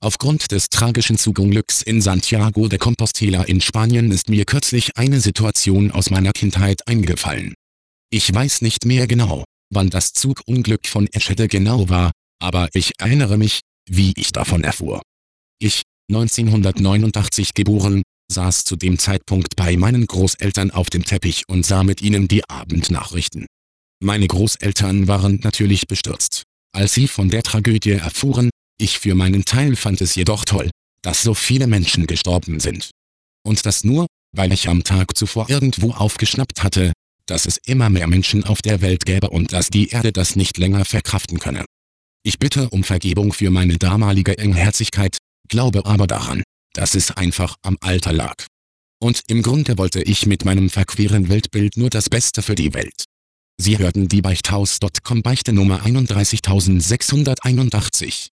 Aufgrund des tragischen Zugunglücks in Santiago de Compostela in Spanien ist mir kürzlich eine Situation aus meiner Kindheit eingefallen. Ich weiß nicht mehr genau, wann das Zugunglück von Enschede genau war, aber ich erinnere mich, wie ich davon erfuhr. Ich, 1989 geboren, saß zu dem Zeitpunkt bei meinen Großeltern auf dem Teppich und sah mit ihnen die Abendnachrichten. Meine Großeltern waren natürlich bestürzt, als sie von der Tragödie erfuhren. Ich für meinen Teil fand es jedoch toll, dass so viele Menschen gestorben sind. Und das nur, weil ich am Tag zuvor irgendwo aufgeschnappt hatte, dass es immer mehr Menschen auf der Welt gäbe und dass die Erde das nicht länger verkraften könne. Ich bitte um Vergebung für meine damalige Engherzigkeit, glaube aber daran, dass es einfach am Alter lag. Und im Grunde wollte ich mit meinem verqueren Weltbild nur das Beste für die Welt. Sie hörten die Beichthaus.com Beichte Nummer 31681.